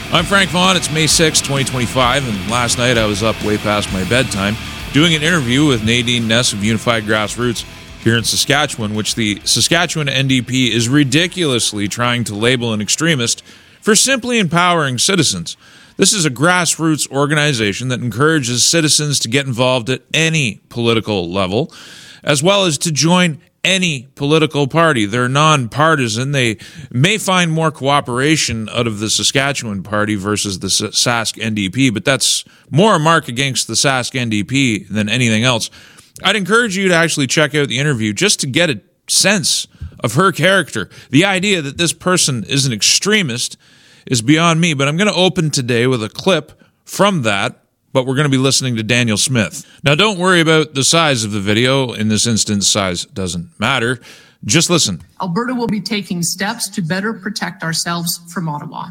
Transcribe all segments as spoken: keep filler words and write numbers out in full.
I'm Frank Vaughn. It's May sixth, twenty twenty-five, and last night I was up way past my bedtime doing an interview with Nadine Ness of Unified Grassroots here in Saskatchewan, which the Saskatchewan N D P is ridiculously trying to label an extremist for simply empowering citizens. This is a grassroots organization that encourages citizens to get involved at any political level, as well as to join any political party. They're nonpartisan. They may find more cooperation out of the Saskatchewan Party versus the Sask N D P, but that's more a mark against the Sask N D P than anything else. I'd encourage you to actually check out the interview just to get a sense of her character. The idea that this person is an extremist is beyond me, but I'm going to open today with a clip from that. But we're going to be listening to Daniel Smith. Now, don't worry about the size of the video. In this instance, size doesn't matter. Just listen. Alberta will be taking steps to better protect ourselves from Ottawa.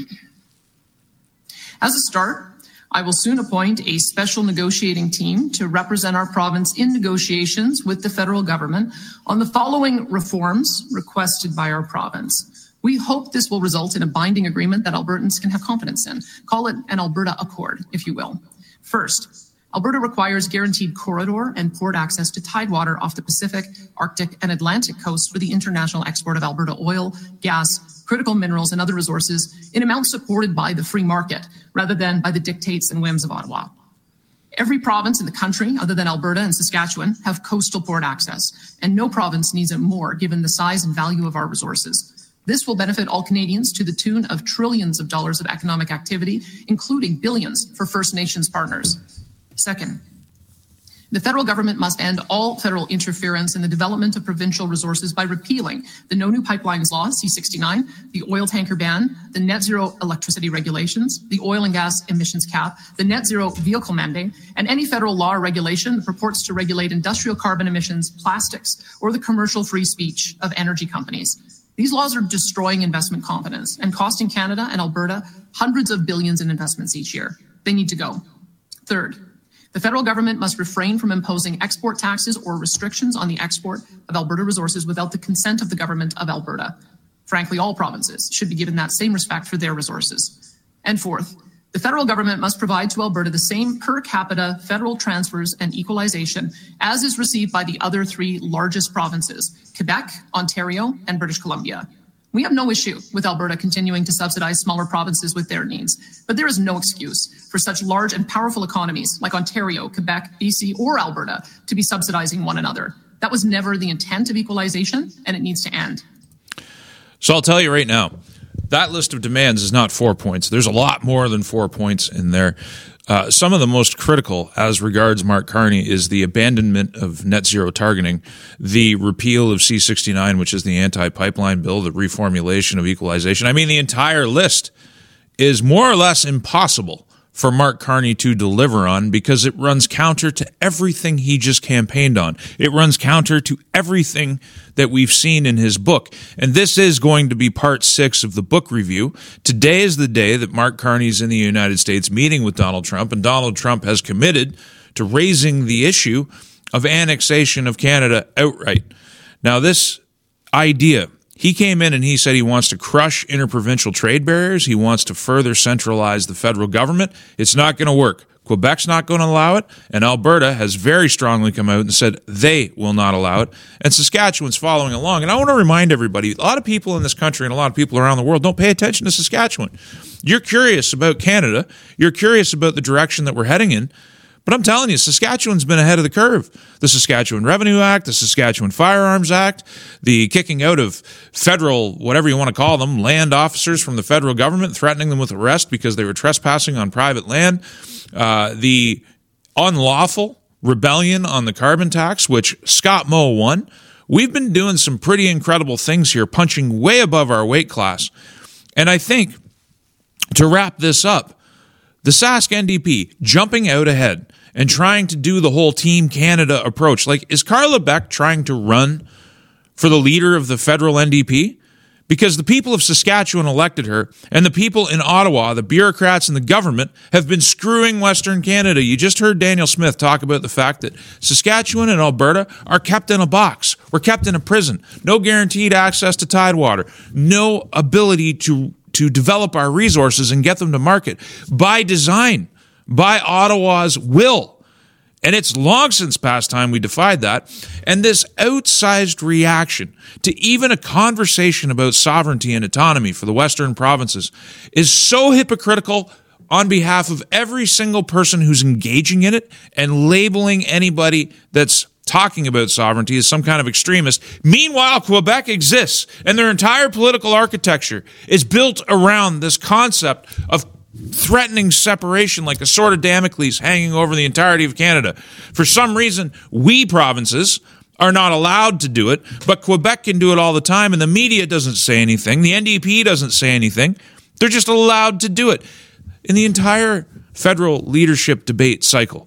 As a start, I will soon appoint a special negotiating team to represent our province in negotiations with the federal government on the following reforms requested by our province. We hope this will result in a binding agreement that Albertans can have confidence in. Call it an Alberta Accord, if you will. First, Alberta requires guaranteed corridor and port access to tidewater off the Pacific, Arctic, and Atlantic coast for the international export of Alberta oil, gas, critical minerals, and other resources in amounts supported by the free market, rather than by the dictates and whims of Ottawa. Every province in the country, other than Alberta and Saskatchewan, have coastal port access, and no province needs it more given the size and value of our resources. This will benefit all Canadians to the tune of trillions of dollars of economic activity, including billions for First Nations partners. Second, the federal government must end all federal interference in the development of provincial resources by repealing the No New Pipelines Law, C sixty-nine, the oil tanker ban, the net zero electricity regulations, the oil and gas emissions cap, the net zero vehicle mandate, and any federal law or regulation that purports to regulate industrial carbon emissions, plastics, or the commercial free speech of energy companies. These laws are destroying investment confidence and costing Canada and Alberta hundreds of billions in investments each year. They need to go. Third, the federal government must refrain from imposing export taxes or restrictions on the export of Alberta resources without the consent of the government of Alberta. Frankly, all provinces should be given that same respect for their resources. And fourth, the federal government must provide to Alberta the same per capita federal transfers and equalization as is received by the other three largest provinces, Quebec, Ontario, and British Columbia. We have no issue with Alberta continuing to subsidize smaller provinces with their needs, but there is no excuse for such large and powerful economies like Ontario, Quebec, B C, or Alberta to be subsidizing one another. That was never the intent of equalization, and it needs to end. So I'll tell you right now, that list of demands is not four points. There's a lot more than four points in there. Uh, some of the most critical as regards Mark Carney is the abandonment of net zero targeting, the repeal of C sixty-nine, which is the anti-pipeline bill, the reformulation of equalization. I mean, the entire list is more or less impossible for Mark Carney to deliver on because it runs counter to everything he just campaigned on. It runs counter to everything that we've seen in his book. And this is going to be part six of the book review. Today is the day that Mark Carney's in the United States meeting with Donald Trump, and Donald Trump has committed to raising the issue of annexation of Canada outright. Now, this idea, he came in and he said he wants to crush interprovincial trade barriers. He wants to further centralize the federal government. It's not going to work. Quebec's not going to allow it, and Alberta has very strongly come out and said they will not allow it, and Saskatchewan's following along. And I want to remind everybody, a lot of people in this country and a lot of people around the world don't pay attention to Saskatchewan. You're curious about Canada. You're curious about the direction that we're heading in. But I'm telling you, Saskatchewan's been ahead of the curve. The Saskatchewan Revenue Act, the Saskatchewan Firearms Act, the kicking out of federal, whatever you want to call them, land officers from the federal government, threatening them with arrest because they were trespassing on private land, uh, the unlawful rebellion on the carbon tax, which Scott Moe won. We've been doing some pretty incredible things here, punching way above our weight class. And I think, to wrap this up, the Sask N D P jumping out ahead and trying to do the whole Team Canada approach. Like, is Carla Beck trying to run for the leader of the federal N D P? Because the people of Saskatchewan elected her, and the people in Ottawa, the bureaucrats and the government, have been screwing Western Canada. You just heard Daniel Smith talk about the fact that Saskatchewan and Alberta are kept in a box. We're kept in a prison. No guaranteed access to tidewater. No ability to to develop our resources and get them to market by design, by Ottawa's will. And it's long since past time we defied that. And this outsized reaction to even a conversation about sovereignty and autonomy for the Western provinces is so hypocritical on behalf of every single person who's engaging in it and labeling anybody that's talking about sovereignty as some kind of extremist. Meanwhile, Quebec exists, and their entire political architecture is built around this concept of threatening separation like a sword of Damocles hanging over the entirety of Canada. For some reason, we provinces are not allowed to do it, but Quebec can do it all the time, and the media doesn't say anything. The N D P doesn't say anything. They're just allowed to do it. In the entire federal leadership debate cycle,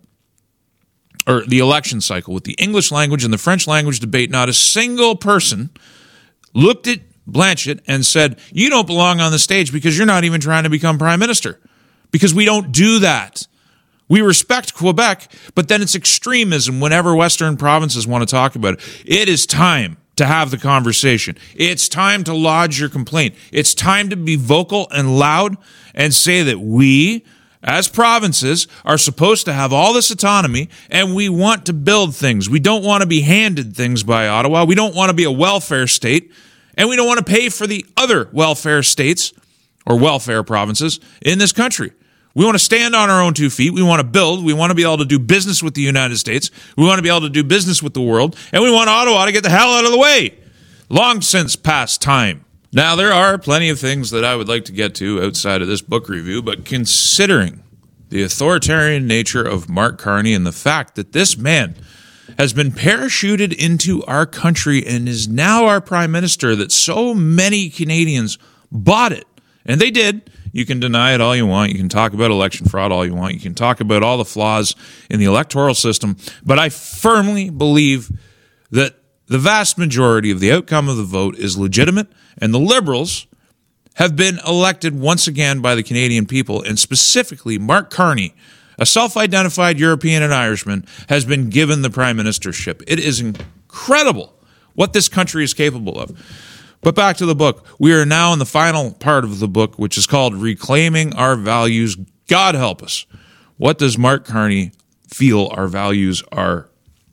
or the election cycle, with the English language and the French language debate, not a single person looked at Blanchet and said, you don't belong on the stage because you're not even trying to become prime minister. Because we don't do that. We respect Quebec, but then it's extremism whenever Western provinces want to talk about it. It is time to have the conversation. It's time to lodge your complaint. It's time to be vocal and loud and say that we, as provinces, are supposed to have all this autonomy, and we want to build things. We don't want to be handed things by Ottawa. We don't want to be a welfare state, and we don't want to pay for the other welfare states or welfare provinces in this country. We want to stand on our own two feet. We want to build. We want to be able to do business with the United States. We want to be able to do business with the world, and we want Ottawa to get the hell out of the way. Long since past time. Now, there are plenty of things that I would like to get to outside of this book review, but considering the authoritarian nature of Mark Carney and the fact that this man has been parachuted into our country and is now our prime minister, that so many Canadians bought it, and they did. You can deny it all you want. You can talk about election fraud all you want. You can talk about all the flaws in the electoral system, but I firmly believe that the vast majority of the outcome of the vote is legitimate, and the Liberals have been elected once again by the Canadian people, and specifically Mark Carney, a self-identified European and Irishman, has been given the prime ministership. It is incredible what this country is capable of. But back to the book. We are now in the final part of the book, which is called Reclaiming Our Values. God help us. What does Mark Carney feel our values are?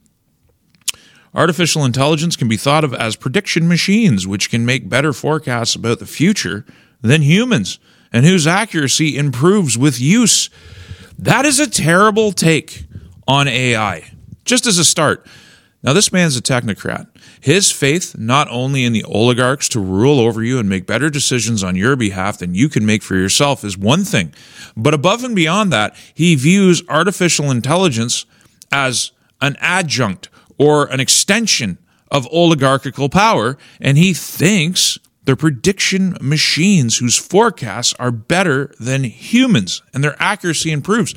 Artificial intelligence can be thought of as prediction machines, which can make better forecasts about the future than humans, and whose accuracy improves with use. That is a terrible take on A I. Just as a start, now this man's a technocrat. His faith not only in the oligarchs to rule over you and make better decisions on your behalf than you can make for yourself is one thing, but above and beyond that, he views artificial intelligence as an adjunct or an extension of oligarchical power, and he thinks they're prediction machines whose forecasts are better than humans, and their accuracy improves.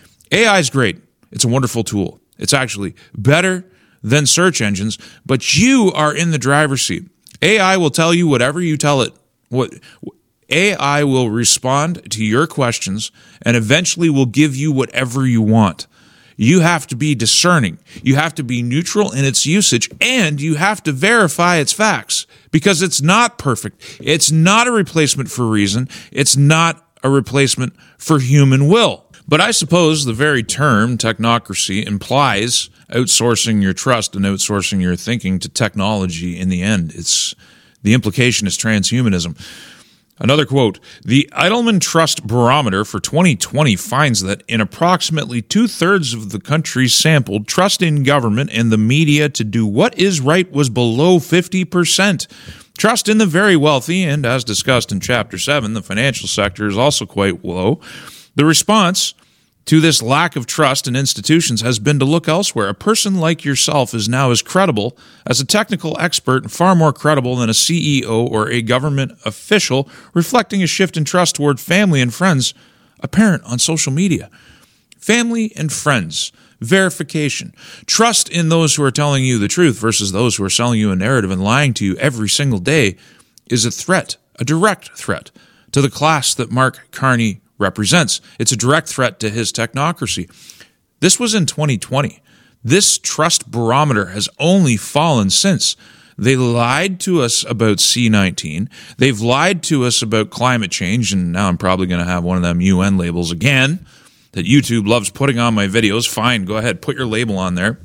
A I is great. It's a wonderful tool. It's actually better than search engines, but you are in the driver's seat. A I will tell you whatever you tell it. What A I will respond to your questions and eventually will give you whatever you want. You have to be discerning. You have to be neutral in its usage, and you have to verify its facts because it's not perfect. It's not a replacement for reason. It's not a replacement for human will. But I suppose the very term technocracy implies outsourcing your trust and outsourcing your thinking to technology in the end. It's the implication is transhumanism. Another quote, the Edelman Trust Barometer for twenty twenty finds that in approximately two-thirds of the country sampled, trust in government and the media to do what is right was below fifty percent. Trust in the very wealthy, and as discussed in Chapter seven, the financial sector is also quite low. The response to this lack of trust in institutions has been to look elsewhere. A person like yourself is now as credible as a technical expert and far more credible than a C E O or a government official, reflecting a shift in trust toward family and friends apparent on social media. Family and friends, verification, trust in those who are telling you the truth versus those who are selling you a narrative and lying to you every single day is a threat, a direct threat to the class that Mark Carney represents. It's a direct threat to his technocracy. This was in twenty twenty. This trust barometer has only fallen since. They lied to us about C nineteen. They've lied to us about climate change, and now I'm probably going to have one of them U N labels again that YouTube loves putting on my videos. Fine, go ahead, put your label on there.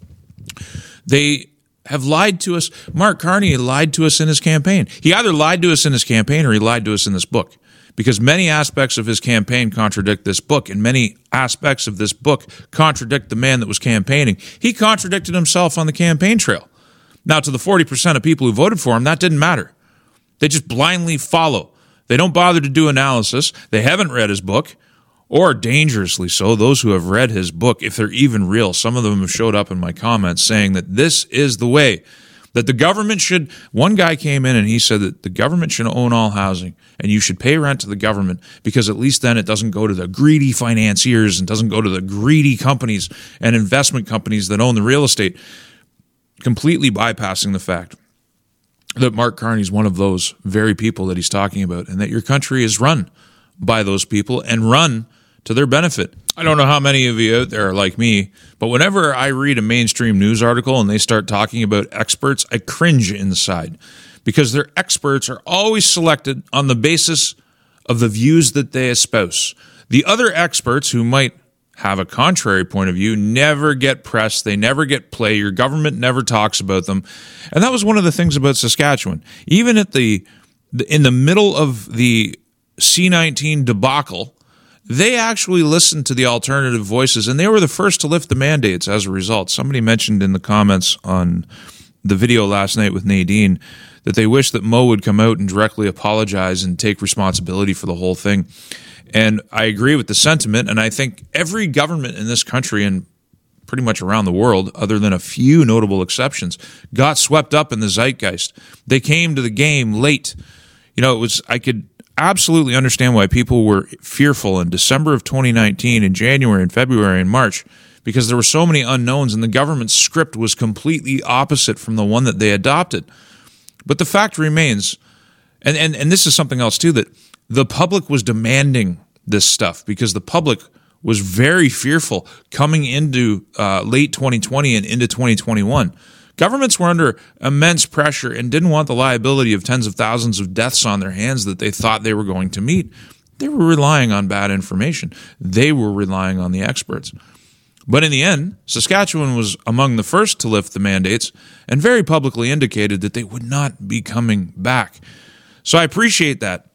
They have lied to us. Mark Carney lied to us in his campaign. He either lied to us in his campaign or he lied to us in this book, because many aspects of his campaign contradict this book, and many aspects of this book contradict the man that was campaigning. He contradicted himself on the campaign trail. Now, to the forty percent of people who voted for him, that didn't matter. They just blindly follow. They don't bother to do analysis. They haven't read his book, or dangerously so, those who have read his book, if they're even real. Some of them have showed up in my comments saying that this is the way, that the government should, one guy came in and he said that the government should own all housing and you should pay rent to the government because at least then it doesn't go to the greedy financiers and doesn't go to the greedy companies and investment companies that own the real estate, completely bypassing the fact that Mark Carney is one of those very people that he's talking about, and that your country is run by those people and run to their benefit. I don't know how many of you out there are like me, but whenever I read a mainstream news article and they start talking about experts, I cringe inside, because their experts are always selected on the basis of the views that they espouse. The other experts who might have a contrary point of view never get press. They never get play. Your government never talks about them. And that was one of the things about Saskatchewan. Even at the, in the middle of the C nineteen debacle, they actually listened to the alternative voices, and they were the first to lift the mandates as a result. Somebody mentioned in the comments on the video last night with Nadine that they wish that Mo would come out and directly apologize and take responsibility for the whole thing. And I agree with the sentiment, and I think every government in this country and pretty much around the world, other than a few notable exceptions, got swept up in the zeitgeist. They came to the game late. You know, it was, I could absolutely understand why people were fearful in December of twenty nineteen, in January and February and March, because there were so many unknowns and the government's script was completely opposite from the one that they adopted. But the fact remains, and, and, and this is something else too, that the public was demanding this stuff because the public was very fearful coming into uh, late twenty twenty and into twenty twenty-one. Governments were under immense pressure and didn't want the liability of tens of thousands of deaths on their hands that they thought they were going to meet. They were relying on bad information. They were relying on the experts. But in the end, Saskatchewan was among the first to lift the mandates and very publicly indicated that they would not be coming back. So I appreciate that.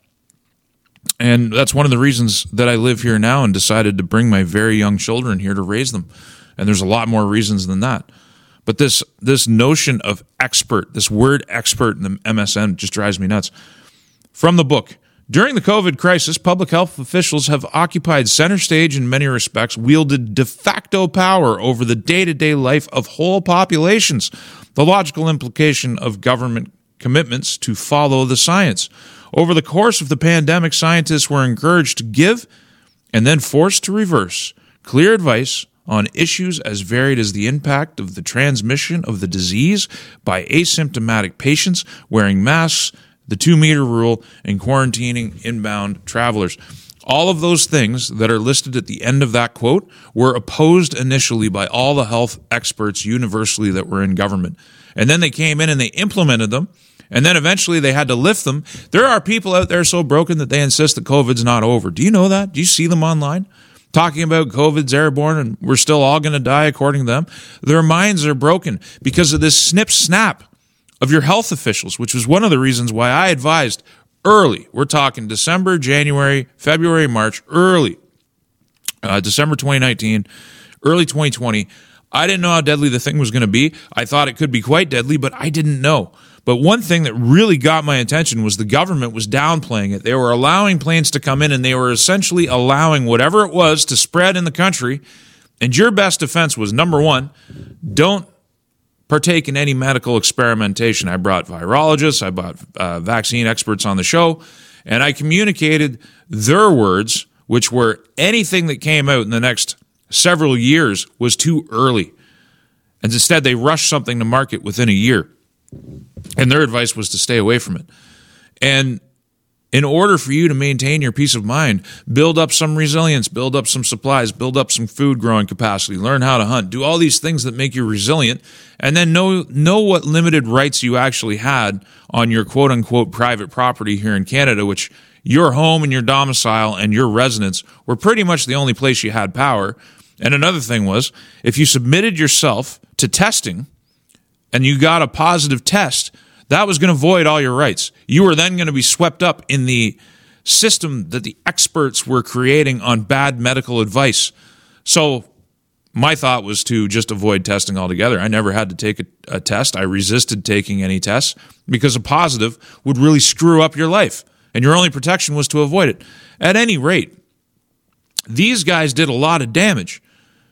And that's one of the reasons that I live here now and decided to bring my very young children here to raise them. And there's a lot more reasons than that. But this this notion of expert, this word expert in the M S N just drives me nuts. From the book, during the COVID crisis, public health officials have occupied center stage in many respects, wielded de facto power over the day-to-day life of whole populations, the logical implication of government commitments to follow the science. Over the course of the pandemic, scientists were encouraged to give and then forced to reverse clear advice on issues as varied as the impact of the transmission of the disease by asymptomatic patients, wearing masks, the two-meter rule, and quarantining inbound travelers. All of those things that are listed at the end of that quote were opposed initially by all the health experts universally that were in government. And then they came in and they implemented them, and then eventually they had to lift them. There are people out there so broken that they insist that COVID's not over. Do you know that? Do you see them online? Talking about COVID's airborne and we're still all going to die according to them. Their minds are broken because of this snip snap of your health officials, which was one of the reasons why I advised early. We're talking December, January, February, March, early, uh, December twenty nineteen, early twenty twenty. I didn't know how deadly the thing was going to be. I thought it could be quite deadly, but I didn't know. But one thing that really got my attention was the government was downplaying it. They were allowing planes to come in, and they were essentially allowing whatever it was to spread in the country. And your best defense was, number one, don't partake in any medical experimentation. I brought virologists, I brought uh, vaccine experts on the show, and I communicated their words, which were anything that came out in the next several years was too early. And instead, they rushed something to market within a year. And their advice was to stay away from it. And in order for you to maintain your peace of mind, build up some resilience, build up some supplies, build up some food growing capacity, learn how to hunt, do all these things that make you resilient, and then know know what limited rights you actually had on your quote-unquote private property here in Canada, which your home and your domicile and your residence were pretty much the only place you had power. And another thing was, if you submitted yourself to testing and you got a positive test, that was going to void all your rights. You were then going to be swept up in the system that the experts were creating on bad medical advice. So my thought was to just avoid testing altogether. I never had to take a, a test. I resisted taking any tests because a positive would really screw up your life, and your only protection was to avoid it. At any rate, these guys did a lot of damage,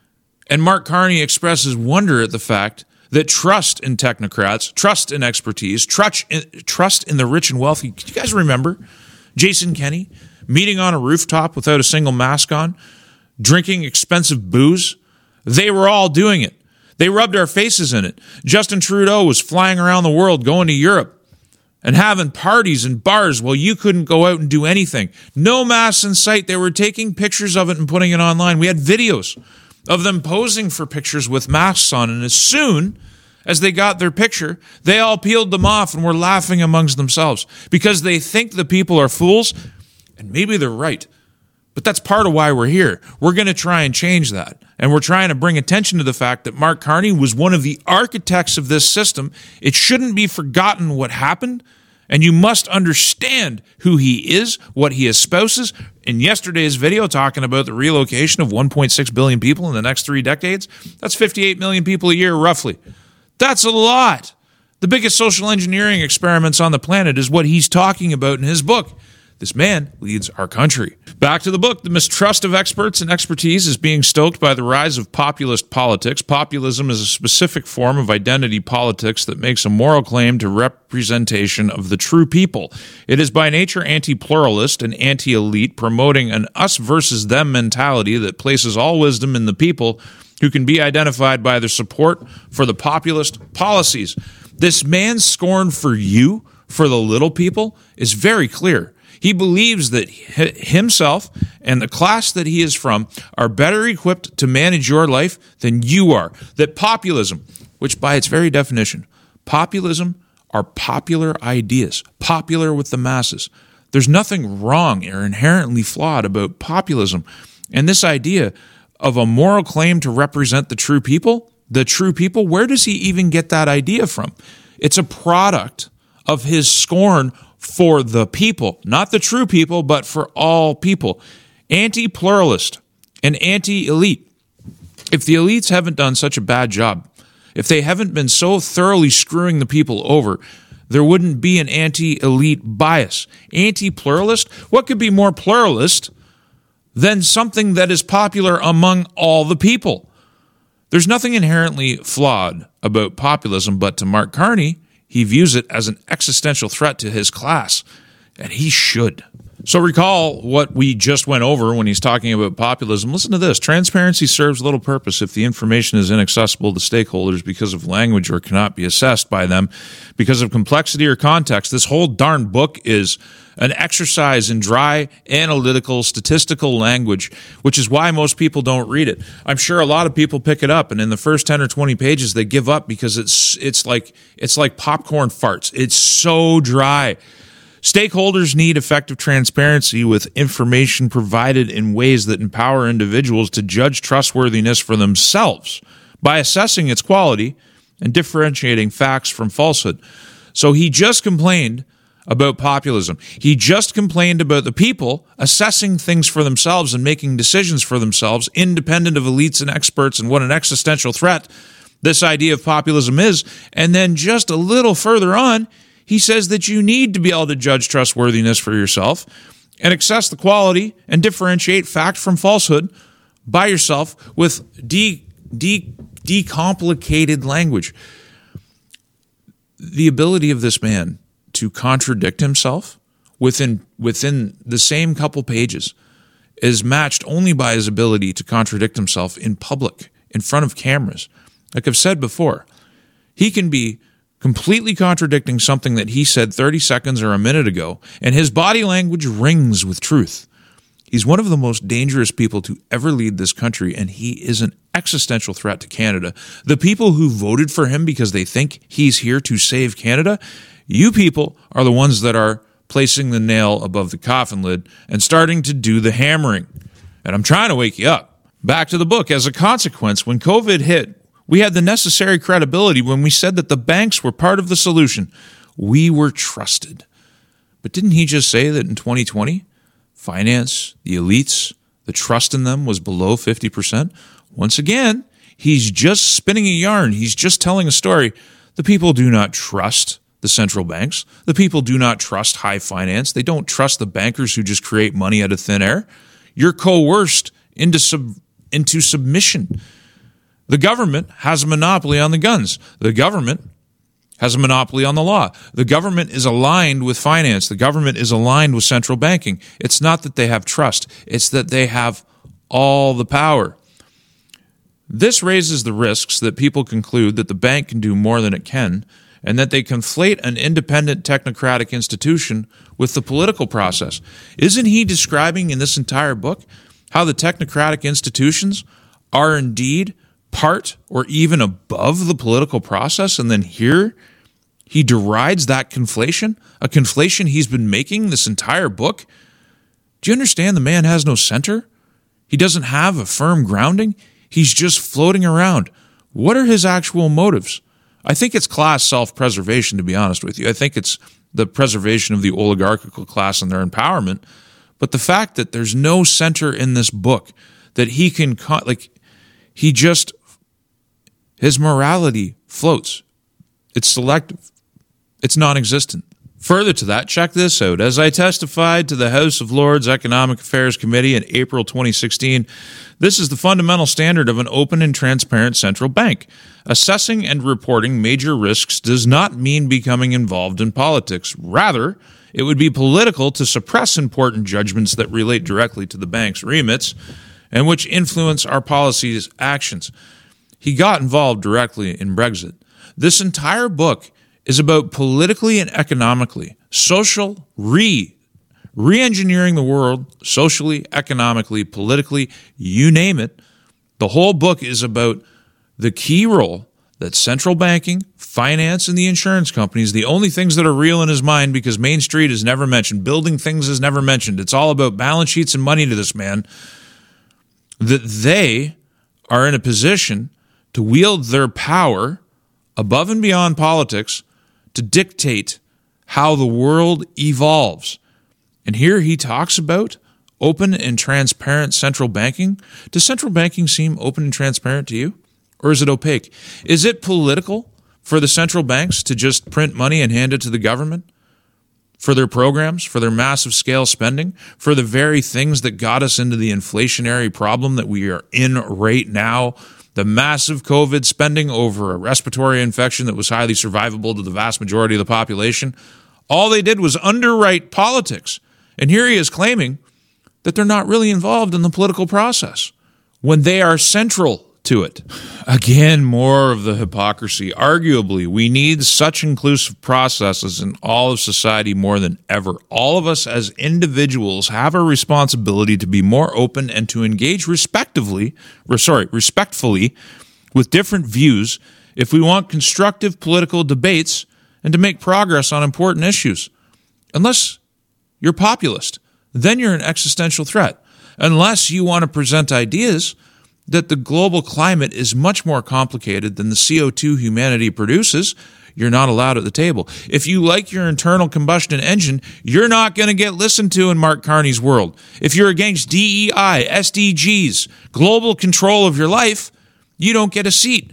and Mark Carney expresses wonder at the fact that trust in technocrats, trust in expertise, trust in, trust in the rich and wealthy. Can you guys remember Jason Kenney meeting on a rooftop without a single mask on, drinking expensive booze? They were all doing it. They rubbed our faces in it. Justin Trudeau was flying around the world, going to Europe and having parties and bars while you couldn't go out and do anything. No masks in sight. They were taking pictures of it and putting it online. We had videos of them posing for pictures with masks on, and as soon as they got their picture, they all peeled them off and were laughing amongst themselves because they think the people are fools, and maybe they're right. But that's part of why we're here. We're going to try and change that, and we're trying to bring attention to the fact that Mark Carney was one of the architects of this system. It shouldn't be forgotten what happened, and you must understand who he is, what he espouses. In yesterday's video, talking about the relocation of one point six billion people in the next three decades, that's fifty-eight million people a year, roughly. That's a lot. The biggest social engineering experiments on the planet is what he's talking about in his book. This man leads our country. Back to the book. The mistrust of experts and expertise is being stoked by the rise of populist politics. Populism is a specific form of identity politics that makes a moral claim to representation of the true people. It is by nature anti-pluralist and anti-elite, promoting an us versus them mentality that places all wisdom in the people who can be identified by their support for the populist policies. This man's scorn for you, for the little people, is very clear. He believes that himself and the class that he is from are better equipped to manage your life than you are. That populism, which by its very definition, populism are popular ideas, popular with the masses. There's nothing wrong or inherently flawed about populism. And this idea of a moral claim to represent the true people, the true people, where does he even get that idea from? It's a product of his scorn for the people, not the true people, but for all people. Anti-pluralist and anti-elite. If the elites haven't done such a bad job, if they haven't been so thoroughly screwing the people over, there wouldn't be an anti-elite bias. Anti-pluralist? What could be more pluralist than something that is popular among all the people? There's nothing inherently flawed about populism, but to Mark Carney, he views it as an existential threat to his class, and he should. So recall what we just went over when he's talking about populism. Listen to this. Transparency serves little purpose if the information is inaccessible to stakeholders because of language or cannot be assessed by them because of complexity or context. This whole darn book is an exercise in dry, analytical, statistical language, which is why most people don't read it. I'm sure a lot of people pick it up, and in the first ten or twenty pages, they give up because it's it's like it's like popcorn farts. It's so dry. Stakeholders need effective transparency with information provided in ways that empower individuals to judge trustworthiness for themselves by assessing its quality and differentiating facts from falsehood. So he just complained about populism. He just complained about the people assessing things for themselves and making decisions for themselves, independent of elites and experts, and what an existential threat this idea of populism is. And then just a little further on, he says that you need to be able to judge trustworthiness for yourself and assess the quality and differentiate fact from falsehood by yourself with de, de, decomplicated language. The ability of this man to contradict himself within within the same couple pages is matched only by his ability to contradict himself in public, in front of cameras. Like I've said before, he can be completely contradicting something that he said thirty seconds or a minute ago, and his body language rings with truth. He's one of the most dangerous people to ever lead this country, and he is an existential threat to Canada. The people who voted for him because they think he's here to save Canada, you people are the ones that are placing the nail above the coffin lid and starting to do the hammering. And I'm trying to wake you up. Back to the book. As a consequence, when COVID hit, we had the necessary credibility when we said that the banks were part of the solution. We were trusted. But didn't he just say that in twenty twenty, finance, the elites, the trust in them was below fifty percent? Once again, he's just spinning a yarn. He's just telling a story. The people do not trust the central banks. The people do not trust high finance. They don't trust the bankers who just create money out of thin air. You're coerced into sub, into submission. The government has a monopoly on the guns. The government has a monopoly on the law. The government is aligned with finance. The government is aligned with central banking. It's not that they have trust. It's that they have all the power. This raises the risks that people conclude that the bank can do more than it can, and that they conflate an independent technocratic institution with the political process. Isn't he describing in this entire book how the technocratic institutions are indeed part or even above the political process? And then here he derides that conflation, a conflation he's been making this entire book. Do you understand the man has no center? He doesn't have a firm grounding. He's just floating around. What are his actual motives? I think it's class self-preservation, to be honest with you. I think it's the preservation of the oligarchical class and their empowerment. But the fact that there's no center in this book, that he can, like, he just, his morality floats. It's selective. It's non-existent. Further to that, check this out. As I testified to the House of Lords Economic Affairs Committee in April twenty sixteen, this is the fundamental standard of an open and transparent central bank. Assessing and reporting major risks does not mean becoming involved in politics. Rather, it would be political to suppress important judgments that relate directly to the bank's remits and which influence our policy's actions. He got involved directly in Brexit. This entire book is about politically and economically, social re, re-engineering the world, socially, economically, politically, you name it. The whole book is about the key role that central banking, finance, and the insurance companies, the only things that are real in his mind, because Main Street is never mentioned, building things is never mentioned. It's all about balance sheets and money to this man, that they are in a position to wield their power above and beyond politics to dictate how the world evolves. And here he talks about open and transparent central banking. Does central banking seem open and transparent to you? Or is it opaque? Is it political for the central banks to just print money and hand it to the government? For their programs, for their massive scale spending, for the very things that got us into the inflationary problem that we are in right now? The massive COVID spending over a respiratory infection that was highly survivable to the vast majority of the population. All they did was underwrite politics. And here he is claiming that they're not really involved in the political process when they are central to it. Again, more of the hypocrisy. Arguably, we need such inclusive processes in all of society more than ever. All of us as individuals have a responsibility to be more open and to engage respectively, or sorry, respectfully with different views if we want constructive political debates and to make progress on important issues. Unless you're populist, then you're an existential threat. Unless you want to present ideas that the global climate is much more complicated than the C O two humanity produces, you're not allowed at the table. If you like your internal combustion engine, you're not going to get listened to in Mark Carney's world. If you're against D E I, S D Gs, global control of your life, you don't get a seat.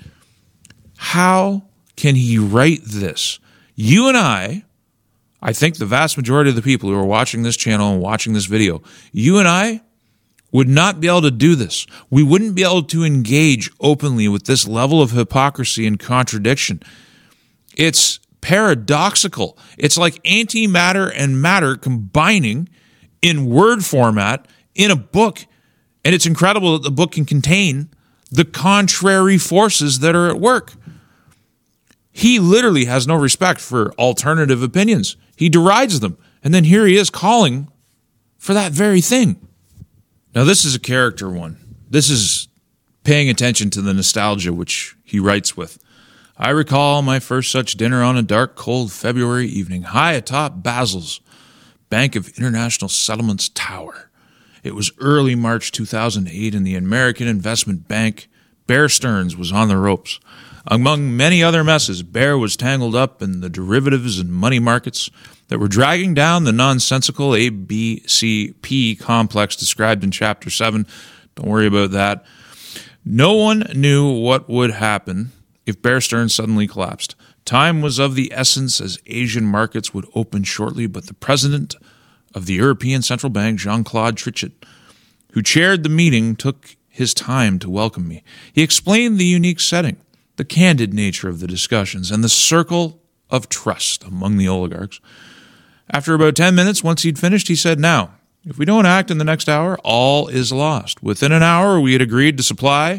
How can he write this? You and I, I think the vast majority of the people who are watching this channel and watching this video, you and I would not be able to do this. We wouldn't be able to engage openly with this level of hypocrisy and contradiction. It's paradoxical. It's like antimatter and matter combining in word format in a book, and it's incredible that the book can contain the contrary forces that are at work. He literally has no respect for alternative opinions. He derides them. And then here he is calling for that very thing. Now, this is a character one. This is paying attention to the nostalgia which he writes with. I recall my first such dinner on a dark, cold February evening, high atop Basel's Bank of International Settlements Tower. It was early March two thousand eight, and the American Investment Bank, Bear Stearns, was on the ropes. Among many other messes, Bear was tangled up in the derivatives and money markets that were dragging down the nonsensical A B C P complex described in Chapter seven. Don't worry about that. No one knew what would happen if Bear Stearns suddenly collapsed. Time was of the essence as Asian markets would open shortly, but the president of the European Central Bank, Jean-Claude Trichet, who chaired the meeting, took his time to welcome me. He explained the unique setting, the candid nature of the discussions, and the circle of trust among the oligarchs. After about ten minutes, once he'd finished, he said, "Now, if we don't act in the next hour, all is lost." Within an hour, we had agreed to supply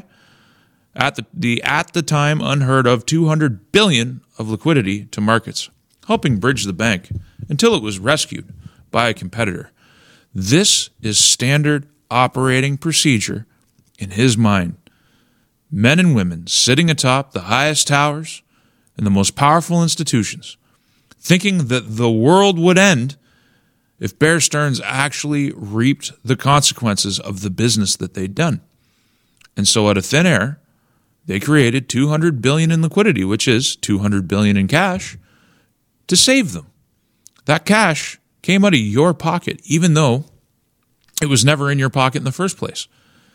at the, the at the time unheard of two hundred billion dollars of liquidity to markets, helping bridge the bank until it was rescued by a competitor. This is standard operating procedure in his mind. Men and women sitting atop the highest towers and the most powerful institutions, thinking that the world would end if Bear Stearns actually reaped the consequences of the business that they'd done. And so out of thin air, they created two hundred billion dollars in liquidity, which is two hundred billion dollars in cash, to save them. That cash came out of your pocket, even though it was never in your pocket in the first place.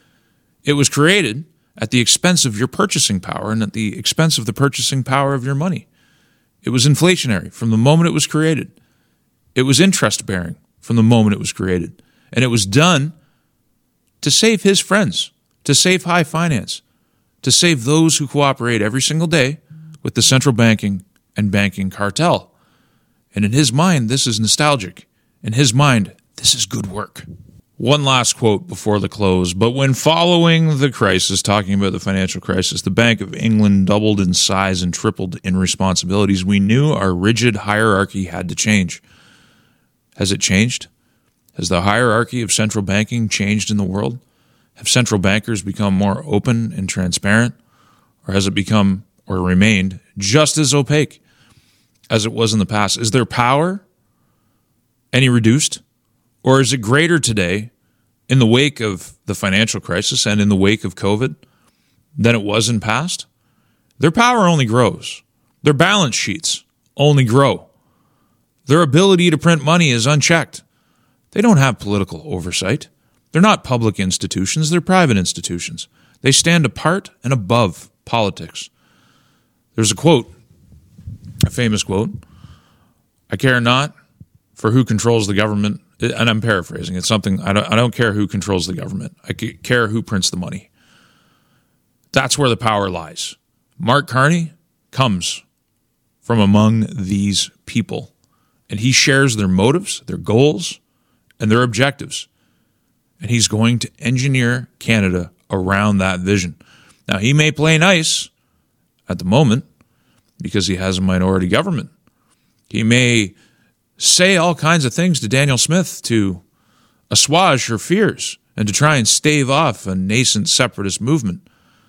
It was created at the expense of your purchasing power and at the expense of the purchasing power of your money. It was inflationary from the moment it was created. It was interest-bearing from the moment it was created. And it was done to save his friends, to save high finance, to save those who cooperate every single day with the central banking and banking cartel. And in his mind, this is nostalgic. In his mind, this is good work. One last quote before the close. But when following the crisis, talking about the financial crisis, the Bank of England doubled in size and tripled in responsibilities, we knew our rigid hierarchy had to change. Has it changed? Has the hierarchy of central banking changed in the world? Have central bankers become more open and transparent? Or has it become or remained just as opaque as it was in the past? Is their power any reduced? Or is it greater today in the wake of the financial crisis and in the wake of COVID than it was in past? Their power only grows. Their balance sheets only grow. Their ability to print money is unchecked. They don't have political oversight. They're not public institutions. They're private institutions. They stand apart and above politics. There's a quote, a famous quote, "I care not for who controls the government," and I'm paraphrasing. It's something, I don't, I don't care who controls the government. I care who prints the money. That's where the power lies. Mark Carney comes from among these people, and he shares their motives, their goals, and their objectives. And he's going to engineer Canada around that vision. Now, he may play nice at the moment because he has a minority government. He may say all kinds of things to Danielle Smith to assuage her fears and to try and stave off a nascent separatist movement.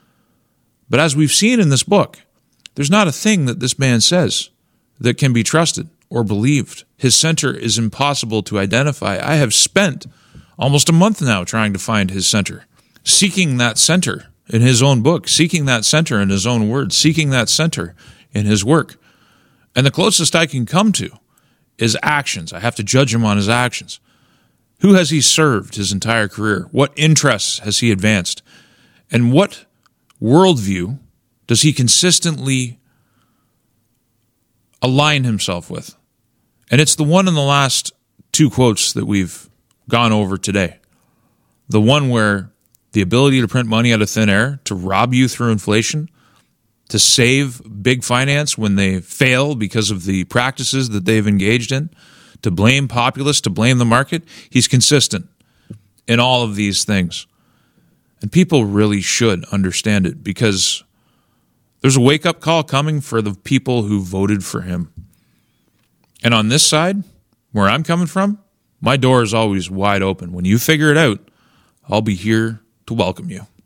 But as we've seen in this book, there's not a thing that this man says that can be trusted or believed. His center is impossible to identify. I have spent almost a month now trying to find his center, seeking that center in his own book, seeking that center in his own words, seeking that center in his work. And the closest I can come to is actions. I have to judge him on his actions. Who has he served his entire career? What interests has he advanced? And what worldview does he consistently align himself with? And it's the one in the last two quotes that we've gone over today. The one where the ability to print money out of thin air, to rob you through inflation, to save big finance when they fail because of the practices that they've engaged in, to blame populists, to blame the market. He's consistent in all of these things. And people really should understand it, because There's a wake-up call coming for the people who voted for him. And on this side, where I'm coming from, my door is always wide open. When you figure it out, I'll be here to welcome you.